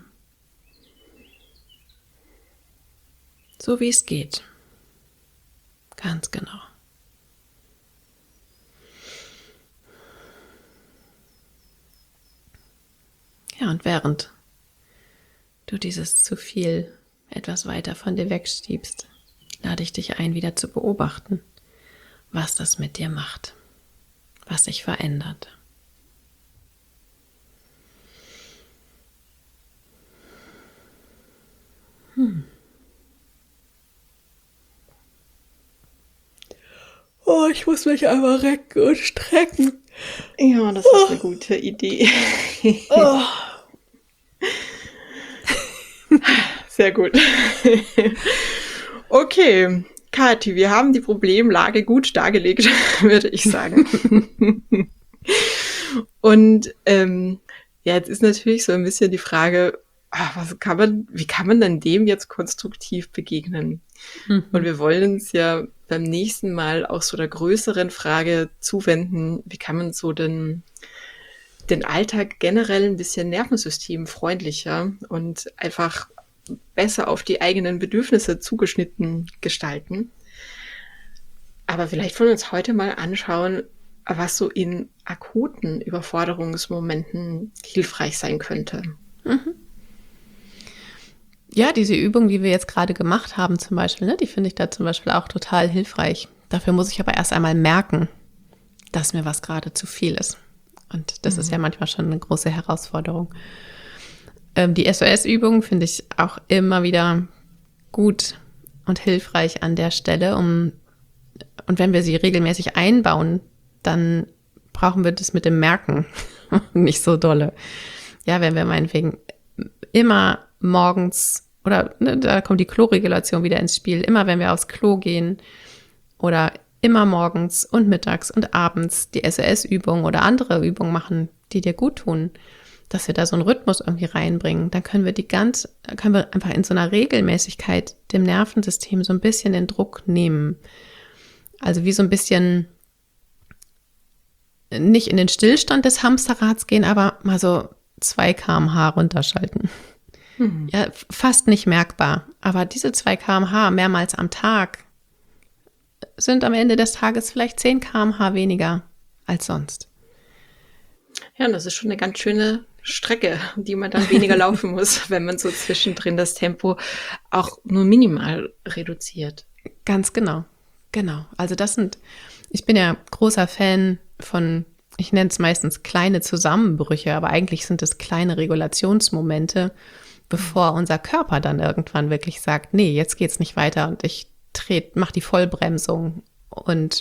So wie es geht. Ganz genau. Ja, und während du dieses zu viel etwas weiter von dir wegschiebst, lade ich dich ein, wieder zu beobachten, was das mit dir macht, was sich verändert. Oh, ich muss mich einmal recken und strecken. Ja, das ist eine gute Idee. Sehr gut. Okay, Kathi, wir haben die Problemlage gut dargelegt, würde ich sagen. Und jetzt ist natürlich so ein bisschen die Frage, wie kann man denn dem jetzt konstruktiv begegnen? Und wir wollen uns ja beim nächsten Mal auch so der größeren Frage zuwenden, wie kann man so den Alltag generell ein bisschen nervensystemfreundlicher und einfach besser auf die eigenen Bedürfnisse zugeschnitten gestalten. Aber vielleicht wollen wir uns heute mal anschauen, was so in akuten Überforderungsmomenten hilfreich sein könnte. Ja, diese Übung, die wir jetzt gerade gemacht haben zum Beispiel, die finde ich da zum Beispiel auch total hilfreich. Dafür muss ich aber erst einmal merken, dass mir was gerade zu viel ist. Und das ist ja manchmal schon eine große Herausforderung. Die SOS-Übung finde ich auch immer wieder gut und hilfreich an der Stelle. Und wenn wir sie regelmäßig einbauen, dann brauchen wir das mit dem Merken nicht so dolle. Ja, wenn wir meinetwegen immer morgens, oder da kommt die Kloregulation wieder ins Spiel, immer wenn wir aufs Klo gehen oder immer morgens und mittags und abends die SOS-Übung oder andere Übungen machen, die dir gut tun, dass wir da so einen Rhythmus irgendwie reinbringen, dann können wir einfach in so einer Regelmäßigkeit dem Nervensystem so ein bisschen den Druck nehmen. Also wie so ein bisschen nicht in den Stillstand des Hamsterrads gehen, aber mal so 2 km/h runterschalten. Ja, fast nicht merkbar. Aber diese 2 km/h mehrmals am Tag sind am Ende des Tages vielleicht 10 km/h weniger als sonst. Ja, und das ist schon eine ganz schöne Strecke, die man dann weniger laufen muss, wenn man so zwischendrin das Tempo auch nur minimal reduziert. Ganz genau. Genau. Also ich bin ja großer Fan von, ich nenne es meistens kleine Zusammenbrüche, aber eigentlich sind es kleine Regulationsmomente, bevor unser Körper dann irgendwann wirklich sagt, nee, jetzt geht's nicht weiter und ich mache die Vollbremsung und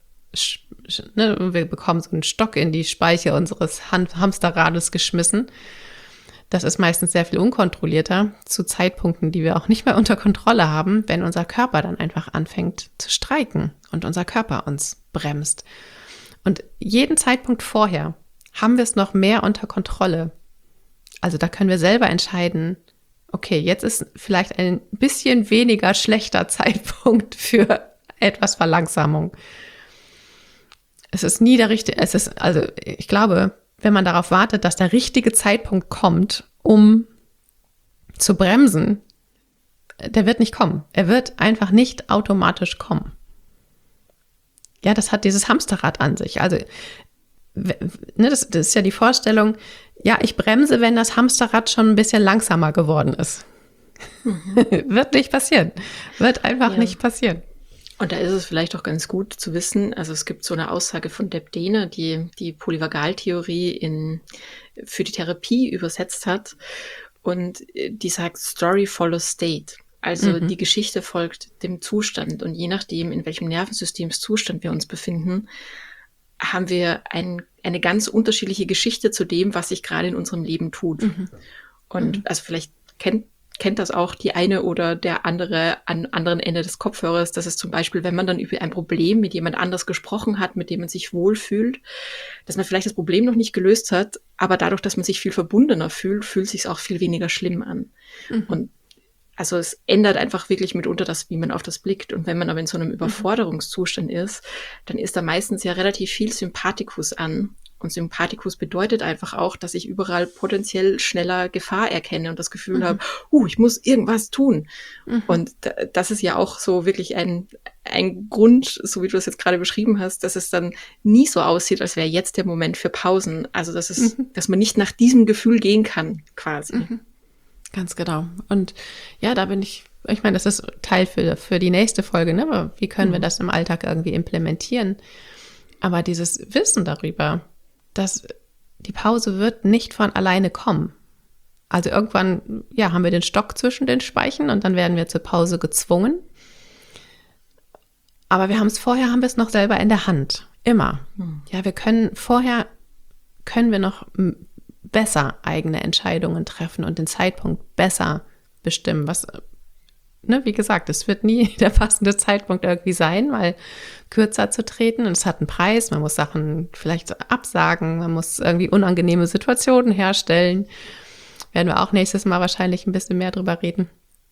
wir bekommen so einen Stock in die Speiche unseres Hamsterrades geschmissen. Das ist meistens sehr viel unkontrollierter zu Zeitpunkten, die wir auch nicht mehr unter Kontrolle haben, wenn unser Körper dann einfach anfängt zu streiken und unser Körper uns bremst. Und jeden Zeitpunkt vorher haben wir es noch mehr unter Kontrolle Also da können wir selber entscheiden, okay, jetzt ist vielleicht ein bisschen weniger schlechter Zeitpunkt für etwas Verlangsamung. Es ist nie der richtige, also ich glaube, wenn man darauf wartet, dass der richtige Zeitpunkt kommt, um zu bremsen, der wird nicht kommen. Er wird einfach nicht automatisch kommen. Ja, das hat dieses Hamsterrad an sich. Also, das ist ja die Vorstellung, ja, ich bremse, wenn das Hamsterrad schon ein bisschen langsamer geworden ist. Wird nicht passieren. Wird einfach nicht passieren. Und da ist es vielleicht auch ganz gut zu wissen, also es gibt so eine Aussage von Deb Dehner, die Polyvagaltheorie für die Therapie übersetzt hat. Und die sagt, Story follows state. Also die Geschichte folgt dem Zustand. Und je nachdem, in welchem Nervensystemszustand wir uns befinden, haben wir eine ganz unterschiedliche Geschichte zu dem, was sich gerade in unserem Leben tut. Und also vielleicht kennt das auch die eine oder der andere am anderen Ende des Kopfhörers. Das ist zum Beispiel, wenn man dann über ein Problem mit jemand anders gesprochen hat, mit dem man sich wohlfühlt, dass man vielleicht das Problem noch nicht gelöst hat, aber dadurch, dass man sich viel verbundener fühlt, fühlt es sich auch viel weniger schlimm an. Und also es ändert einfach wirklich mitunter das, wie man auf das blickt. Und wenn man aber in so einem Überforderungszustand ist, dann ist da meistens ja relativ viel Sympathikus an. Und Sympathikus bedeutet einfach auch, dass ich überall potenziell schneller Gefahr erkenne und das Gefühl habe, ich muss irgendwas tun. Und das ist ja auch so wirklich ein Grund, so wie du es jetzt gerade beschrieben hast, dass es dann nie so aussieht, als wäre jetzt der Moment für Pausen. Also dass man nicht nach diesem Gefühl gehen kann, quasi. Ganz genau. Und ja, da bin ich meine, das ist Teil für die nächste Folge, ne? Aber wie können wir das im Alltag irgendwie implementieren? Aber dieses Wissen darüber, dass die Pause wird nicht von alleine kommen. Also irgendwann, ja, haben wir den Stock zwischen den Speichen und dann werden wir zur Pause gezwungen. Aber haben wir es noch selber in der Hand. Immer. Ja, vorher können wir noch besser eigene Entscheidungen treffen und den Zeitpunkt besser bestimmen. Wie gesagt, es wird nie der passende Zeitpunkt irgendwie sein, mal kürzer zu treten. Und es hat einen Preis, man muss Sachen vielleicht absagen, man muss irgendwie unangenehme Situationen herstellen. Werden wir auch nächstes Mal wahrscheinlich ein bisschen mehr drüber reden.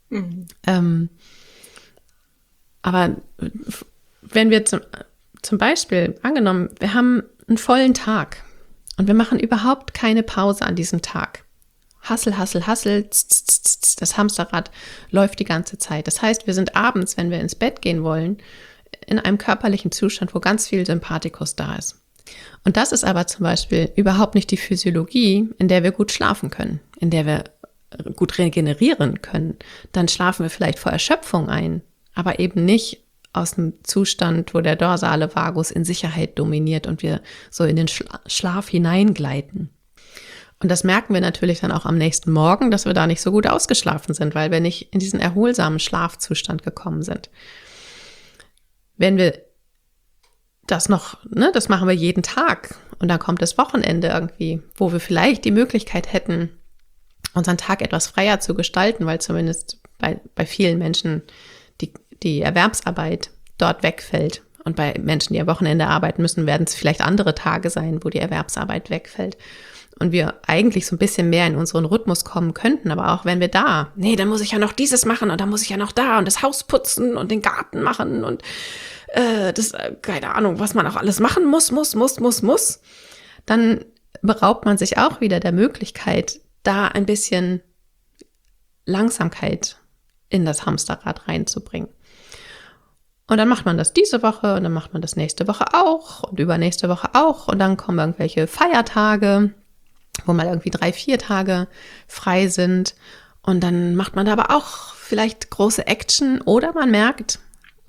Aber wenn wir zum Beispiel, angenommen, wir haben einen vollen Tag und wir machen überhaupt keine Pause an diesem Tag. Hassel, das Hamsterrad läuft die ganze Zeit. Das heißt, wir sind abends, wenn wir ins Bett gehen wollen, in einem körperlichen Zustand, wo ganz viel Sympathikus da ist. Und das ist aber zum Beispiel überhaupt nicht die Physiologie, in der wir gut schlafen können, in der wir gut regenerieren können. Dann schlafen wir vielleicht vor Erschöpfung ein, aber eben nicht aus einem Zustand, wo der dorsale Vagus in Sicherheit dominiert und wir so in den Schlaf hineingleiten. Und das merken wir natürlich dann auch am nächsten Morgen, dass wir da nicht so gut ausgeschlafen sind, weil wir nicht in diesen erholsamen Schlafzustand gekommen sind. Wenn wir das das machen wir jeden Tag und dann kommt das Wochenende irgendwie, wo wir vielleicht die Möglichkeit hätten, unseren Tag etwas freier zu gestalten, weil zumindest bei vielen Menschen die Erwerbsarbeit dort wegfällt. Und bei Menschen, die am Wochenende arbeiten müssen, werden es vielleicht andere Tage sein, wo die Erwerbsarbeit wegfällt. Und wir eigentlich so ein bisschen mehr in unseren Rhythmus kommen könnten. Aber auch wenn wir dann muss ich ja noch dieses machen und dann muss ich ja noch da und das Haus putzen und den Garten machen und keine Ahnung, was man auch alles machen muss. Dann beraubt man sich auch wieder der Möglichkeit, da ein bisschen Langsamkeit in das Hamsterrad reinzubringen. Und dann macht man das diese Woche und dann macht man das nächste Woche auch und übernächste Woche auch. Und dann kommen irgendwelche Feiertage, wo mal irgendwie 3-4 Tage frei sind. Und dann macht man da aber auch vielleicht große Action oder man merkt,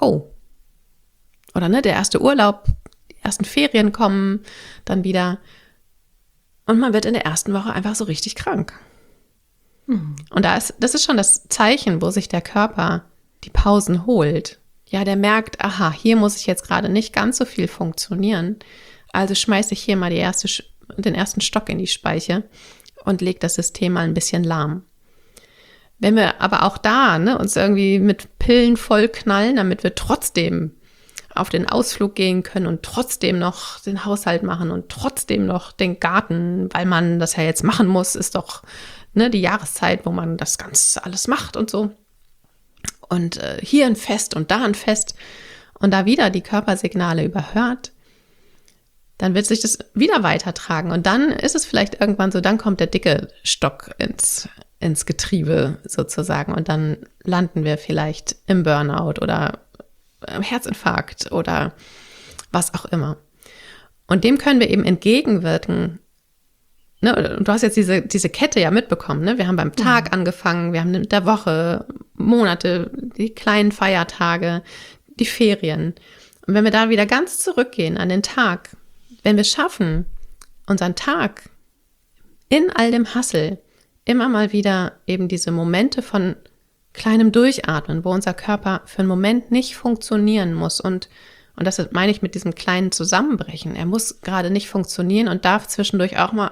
der erste Urlaub, die ersten Ferien kommen dann wieder. Und man wird in der ersten Woche einfach so richtig krank. Und das ist schon das Zeichen, wo sich der Körper die Pausen holt. Ja, der merkt, hier muss ich jetzt gerade nicht ganz so viel funktionieren. Also schmeiße ich hier mal den ersten Stock in die Speiche und lege das System mal ein bisschen lahm. Wenn wir aber auch da uns irgendwie mit Pillen vollknallen, damit wir trotzdem auf den Ausflug gehen können und trotzdem noch den Haushalt machen und trotzdem noch den Garten, weil man das ja jetzt machen muss, ist doch die Jahreszeit, wo man das Ganze alles macht und so. Und hier ein Fest und da ein Fest und da wieder die Körpersignale überhört, dann wird sich das wieder weitertragen. Und dann ist es vielleicht irgendwann so, dann kommt der dicke Stock ins Getriebe sozusagen. Und dann landen wir vielleicht im Burnout oder im Herzinfarkt oder was auch immer. Und dem können wir eben entgegenwirken. Ne? Du hast jetzt diese Kette ja mitbekommen. Ne? Wir haben beim Tag angefangen, wir haben mit der Woche, Monate, die kleinen Feiertage, die Ferien. Und wenn wir da wieder ganz zurückgehen an den Tag, wenn wir schaffen, unseren Tag in all dem Hassel immer mal wieder eben diese Momente von kleinem Durchatmen, wo unser Körper für einen Moment nicht funktionieren muss und das meine ich mit diesem kleinen Zusammenbrechen. Er muss gerade nicht funktionieren und darf zwischendurch auch mal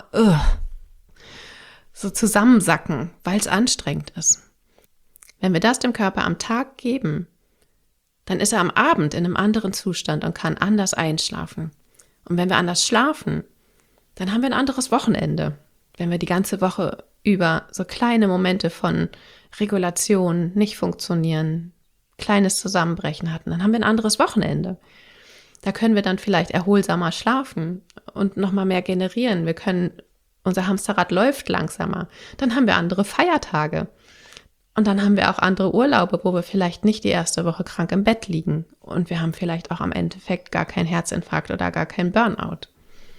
so zusammensacken, weil es anstrengend ist. Wenn wir das dem Körper am Tag geben, dann ist er am Abend in einem anderen Zustand und kann anders einschlafen. Und wenn wir anders schlafen, dann haben wir ein anderes Wochenende. Wenn wir die ganze Woche über so kleine Momente von Regulation, nicht funktionieren, kleines Zusammenbrechen hatten, dann haben wir ein anderes Wochenende. Da können wir dann vielleicht erholsamer schlafen und nochmal mehr generieren. Unser Hamsterrad läuft langsamer. Dann haben wir andere Feiertage. Und dann haben wir auch andere Urlaube, wo wir vielleicht nicht die erste Woche krank im Bett liegen. Und wir haben vielleicht auch am Endeffekt gar keinen Herzinfarkt oder gar keinen Burnout.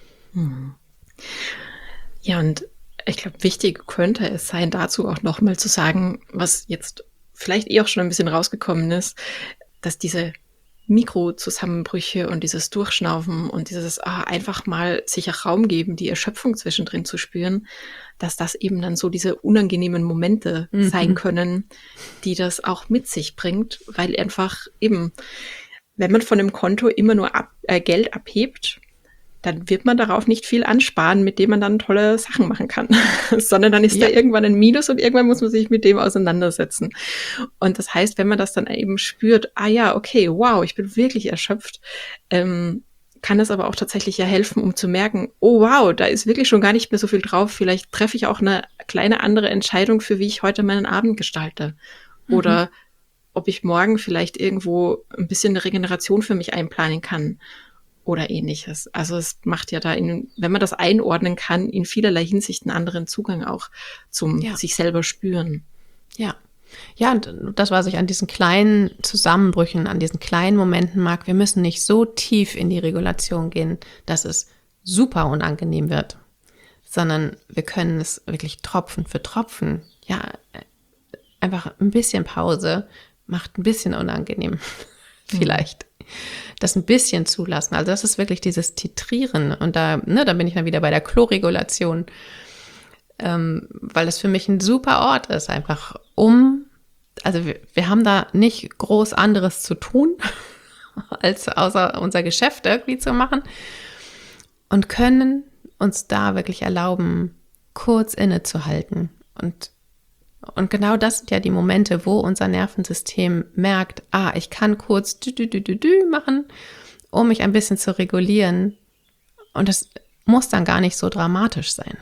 Ja, und ich glaube, wichtig könnte es sein, dazu auch nochmal zu sagen, was jetzt vielleicht auch schon ein bisschen rausgekommen ist, dass diese Mikrozusammenbrüche und dieses Durchschnaufen und dieses einfach mal sich auch Raum geben, die Erschöpfung zwischendrin zu spüren, dass das eben dann so diese unangenehmen Momente sein können, die das auch mit sich bringt, weil einfach eben, wenn man von dem Konto immer nur Geld abhebt, dann wird man darauf nicht viel ansparen, mit dem man dann tolle Sachen machen kann, sondern dann ist da irgendwann ein Minus und irgendwann muss man sich mit dem auseinandersetzen. Und das heißt, wenn man das dann eben spürt, okay, wow, ich bin wirklich erschöpft, kann das aber auch tatsächlich ja helfen, um zu merken, oh wow, da ist wirklich schon gar nicht mehr so viel drauf, vielleicht treffe ich auch eine kleine andere Entscheidung für, wie ich heute meinen Abend gestalte. Oder ob ich morgen vielleicht irgendwo ein bisschen eine Regeneration für mich einplanen kann. Oder ähnliches. Also es macht ja da, wenn man das einordnen kann, in vielerlei Hinsicht einen anderen Zugang auch zum sich selber spüren. Ja, und das, was ich an diesen kleinen Zusammenbrüchen, an diesen kleinen Momenten mag, wir müssen nicht so tief in die Regulation gehen, dass es super unangenehm wird, sondern wir können es wirklich Tropfen für Tropfen, einfach ein bisschen Pause macht ein bisschen unangenehm, vielleicht. Das ein bisschen zulassen. Also das ist wirklich dieses Titrieren. Und da bin ich dann wieder bei der Kloregulation, weil das für mich ein super Ort ist, einfach also wir haben da nicht groß anderes zu tun, als außer unser Geschäft irgendwie zu machen und können uns da wirklich erlauben, kurz innezuhalten. Und genau das sind ja die Momente, wo unser Nervensystem merkt, ich kann kurz machen, um mich ein bisschen zu regulieren. Und das muss dann gar nicht so dramatisch sein.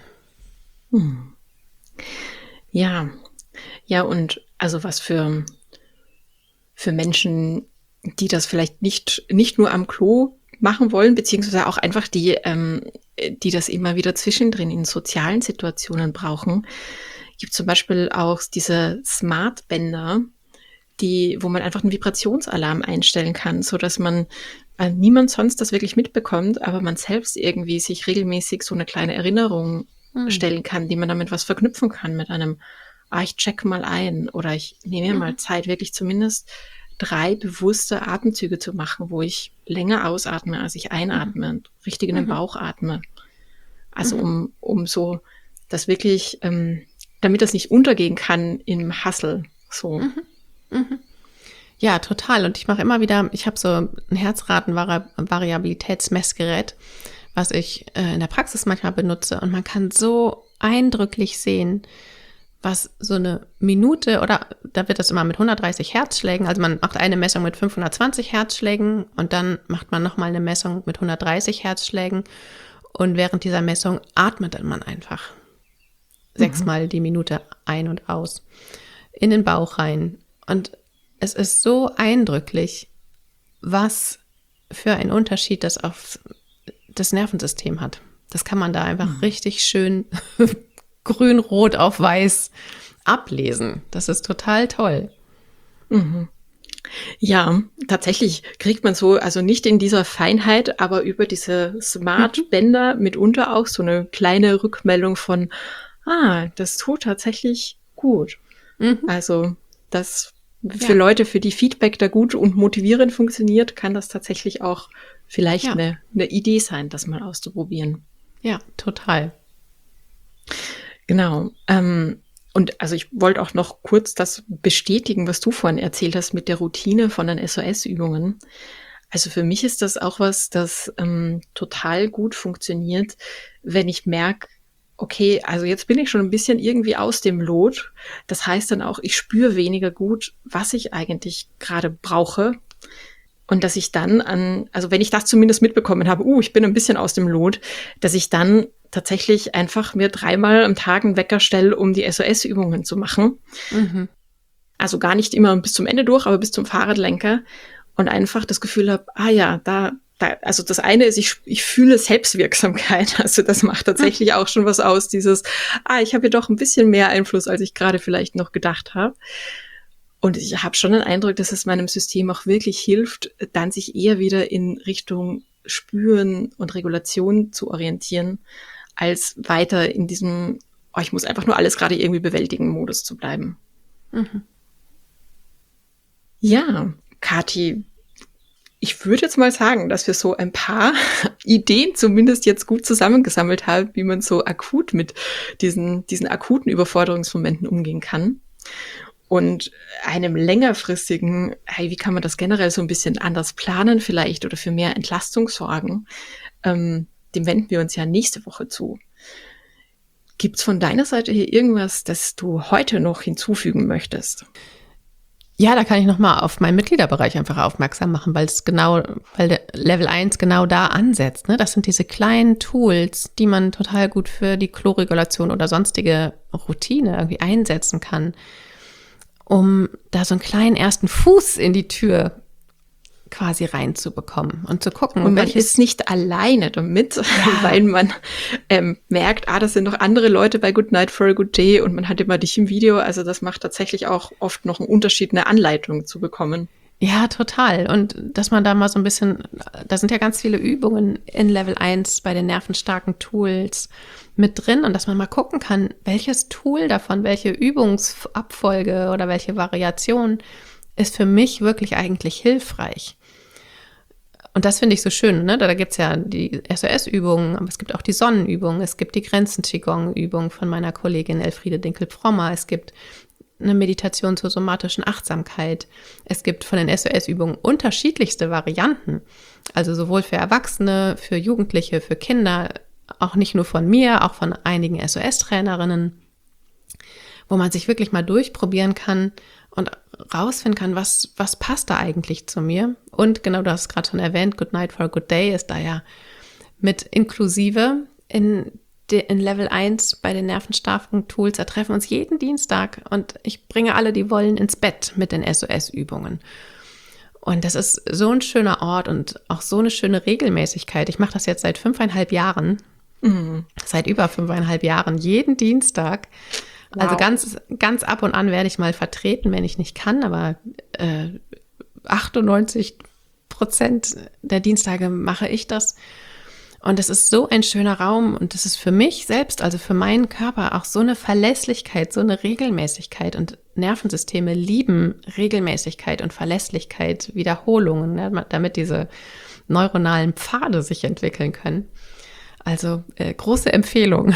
Ja, und also was für Menschen, die das vielleicht nicht nur am Klo machen wollen, beziehungsweise auch einfach die das immer wieder zwischendrin in sozialen Situationen brauchen, gibt zum Beispiel auch diese Smart-Bänder, wo man einfach einen Vibrationsalarm einstellen kann, so dass man niemand sonst das wirklich mitbekommt, aber man selbst irgendwie sich regelmäßig so eine kleine Erinnerung stellen kann, die man damit was verknüpfen kann mit einem, ich check mal ein oder ich nehme mir mal Zeit, wirklich zumindest 3 bewusste Atemzüge zu machen, wo ich länger ausatme, als ich einatme und richtig in den Bauch atme. Also um so das wirklich damit das nicht untergehen kann im Hustle. So. Ja, total. Und ich mache immer wieder, ich habe so ein Herzratenvariabilitätsmessgerät, was ich in der Praxis manchmal benutze. Und man kann so eindrücklich sehen, was so eine Minute, oder da wird das immer mit 130 Herzschlägen, also man macht eine Messung mit 520 Herzschlägen und dann macht man nochmal eine Messung mit 130 Herzschlägen und während dieser Messung atmet man einfach 6-mal die Minute ein und aus in den Bauch rein. Und es ist so eindrücklich, was für einen Unterschied das auf das Nervensystem hat. Das kann man da einfach richtig schön grün, rot auf weiß ablesen. Das ist total toll. Ja, tatsächlich kriegt man so, also nicht in dieser Feinheit, aber über diese Smart-Bänder mitunter auch so eine kleine Rückmeldung von, das tut tatsächlich gut. Also das für Leute, für die Feedback da gut und motivierend funktioniert, kann das tatsächlich auch vielleicht eine Idee sein, das mal auszuprobieren. Ja, total. Genau. Und also ich wollte auch noch kurz das bestätigen, was du vorhin erzählt hast mit der Routine von den SOS-Übungen. Also für mich ist das auch was, das total gut funktioniert, wenn ich merke, okay, also jetzt bin ich schon ein bisschen irgendwie aus dem Lot. Das heißt dann auch, ich spüre weniger gut, was ich eigentlich gerade brauche. Und dass ich dann also wenn ich das zumindest mitbekommen habe, ich bin ein bisschen aus dem Lot, dass ich dann tatsächlich einfach mir 3-mal am Tag einen Wecker stelle, um die SOS-Übungen zu machen. Also gar nicht immer bis zum Ende durch, aber bis zum Fahrradlenker. Und einfach das Gefühl habe, also das eine ist, ich fühle Selbstwirksamkeit. Also das macht tatsächlich auch schon was aus, dieses, ich habe hier doch ein bisschen mehr Einfluss, als ich gerade vielleicht noch gedacht habe. Und ich habe schon den Eindruck, dass es meinem System auch wirklich hilft, dann sich eher wieder in Richtung Spüren und Regulation zu orientieren, als weiter in diesem, ich muss einfach nur alles gerade irgendwie bewältigen Modus zu bleiben. Ja, Kathi, ich würde jetzt mal sagen, dass wir so ein paar Ideen zumindest jetzt gut zusammengesammelt haben, wie man so akut mit diesen akuten Überforderungsmomenten umgehen kann. Und einem längerfristigen, wie kann man das generell so ein bisschen anders planen vielleicht oder für mehr Entlastung sorgen, dem wenden wir uns ja nächste Woche zu. Gibt's von deiner Seite hier irgendwas, das du heute noch hinzufügen möchtest? Ja, da kann ich nochmal auf meinen Mitgliederbereich einfach aufmerksam machen, weil der Level 1 genau da ansetzt. Ne? Das sind diese kleinen Tools, die man total gut für die Kloregulation oder sonstige Routine irgendwie einsetzen kann, um da so einen kleinen ersten Fuß in die Tür quasi reinzubekommen und zu gucken. Und man ist nicht alleine damit, weil man merkt, das sind noch andere Leute bei Good Night for a Good Day und man hat immer dich im Video. Also das macht tatsächlich auch oft noch einen Unterschied, eine Anleitung zu bekommen. Ja, total. Und dass man da mal so ein bisschen, da sind ja ganz viele Übungen in Level 1 bei den nervenstarken Tools mit drin und dass man mal gucken kann, welches Tool davon, welche Übungsabfolge oder welche Variation ist für mich wirklich eigentlich hilfreich. Und das finde ich so schön, ne? Da gibt es ja die SOS-Übungen, aber es gibt auch die Sonnenübungen, es gibt die Grenzen-Qigong-Übung von meiner Kollegin Elfriede Dinkel-Frommer, es gibt eine Meditation zur somatischen Achtsamkeit. Es gibt von den SOS-Übungen unterschiedlichste Varianten, also sowohl für Erwachsene, für Jugendliche, für Kinder, auch nicht nur von mir, auch von einigen SOS-Trainerinnen, wo man sich wirklich mal durchprobieren kann und rausfinden kann, was passt da eigentlich zu mir. Und genau, du hast es gerade schon erwähnt, Good Night for a Good Day ist da ja mit inklusive in Level 1 bei den nervenstarken Tools. Da treffen wir uns jeden Dienstag und ich bringe alle, die wollen, ins Bett mit den SOS-Übungen. Und das ist so ein schöner Ort und auch so eine schöne Regelmäßigkeit. Ich mache das jetzt seit 5,5 Jahren. Seit über 5,5 Jahren, jeden Dienstag. Wow. Also ganz ab und an werde ich mal vertreten, wenn ich nicht kann, aber 98% der Dienstage mache ich das. Und es ist so ein schöner Raum und das ist für mich selbst, also für meinen Körper auch so eine Verlässlichkeit, so eine Regelmäßigkeit. Und Nervensysteme lieben Regelmäßigkeit und Verlässlichkeit, Wiederholungen, ne, damit diese neuronalen Pfade sich entwickeln können. Also große Empfehlung.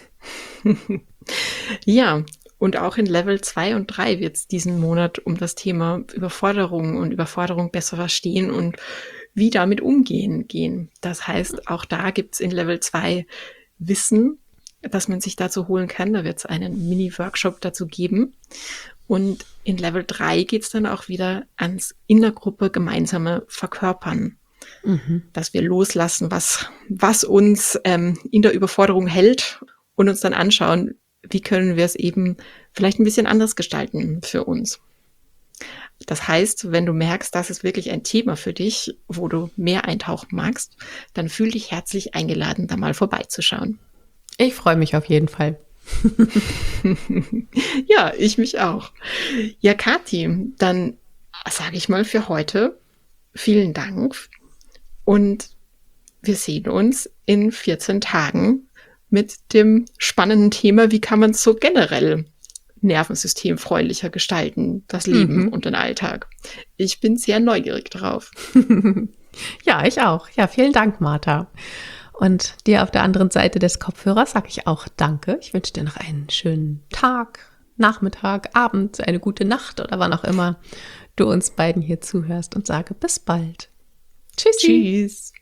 Ja, und auch in Level 2 und 3 wird es diesen Monat um das Thema Überforderung und Überforderung besser verstehen und wie damit umgehen gehen. Das heißt, auch da gibt es in Level 2 Wissen, das man sich dazu holen kann. Da wird es einen Mini-Workshop dazu geben. Und in Level 3 geht es dann auch wieder ans in der Gruppe gemeinsame Verkörpern. Dass wir loslassen, was uns in der Überforderung hält und uns dann anschauen, wie können wir es eben vielleicht ein bisschen anders gestalten für uns. Das heißt, wenn du merkst, das ist wirklich ein Thema für dich, wo du mehr eintauchen magst, dann fühl dich herzlich eingeladen, da mal vorbeizuschauen. Ich freue mich auf jeden Fall. Ja, ich mich auch. Ja, Kathi, dann sage ich mal für heute vielen Dank und wir sehen uns in 14 Tagen mit dem spannenden Thema, wie kann man es so generell nervensystemfreundlicher gestalten, das Leben und den Alltag. Ich bin sehr neugierig drauf. Ja, ich auch. Ja, vielen Dank, Martha. Und dir auf der anderen Seite des Kopfhörers sage ich auch Danke. Ich wünsche dir noch einen schönen Tag, Nachmittag, Abend, eine gute Nacht oder wann auch immer du uns beiden hier zuhörst und sage bis bald. Tschüssi. Tschüss.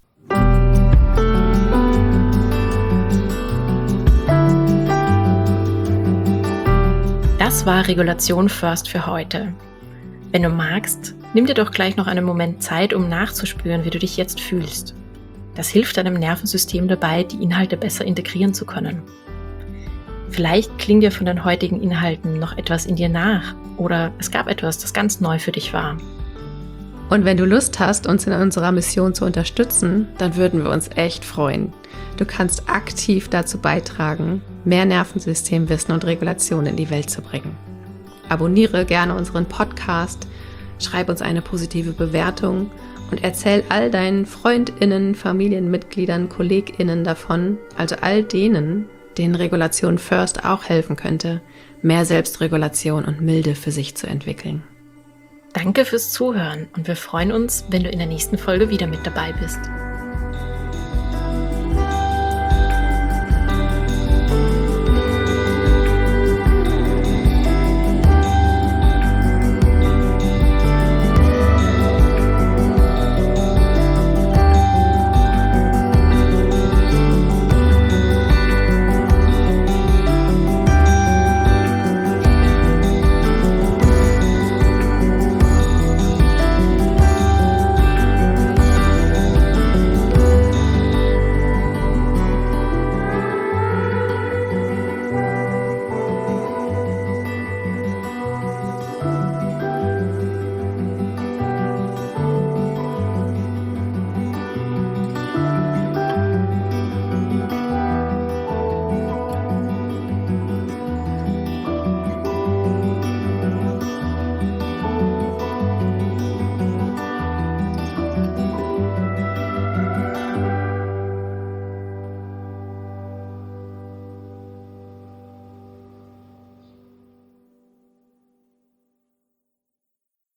Das war Regulation First für heute. Wenn du magst, nimm dir doch gleich noch einen Moment Zeit, um nachzuspüren, wie du dich jetzt fühlst. Das hilft deinem Nervensystem dabei, die Inhalte besser integrieren zu können. Vielleicht klingt dir von den heutigen Inhalten noch etwas in dir nach oder es gab etwas, das ganz neu für dich war. Und wenn du Lust hast, uns in unserer Mission zu unterstützen, dann würden wir uns echt freuen. Du kannst aktiv dazu beitragen, mehr Nervensystemwissen und Regulation in die Welt zu bringen. Abonniere gerne unseren Podcast, schreib uns eine positive Bewertung und erzähl all deinen FreundInnen, Familienmitgliedern, KollegInnen davon, also all denen Regulation First auch helfen könnte, mehr Selbstregulation und Milde für sich zu entwickeln. Danke fürs Zuhören und wir freuen uns, wenn du in der nächsten Folge wieder mit dabei bist.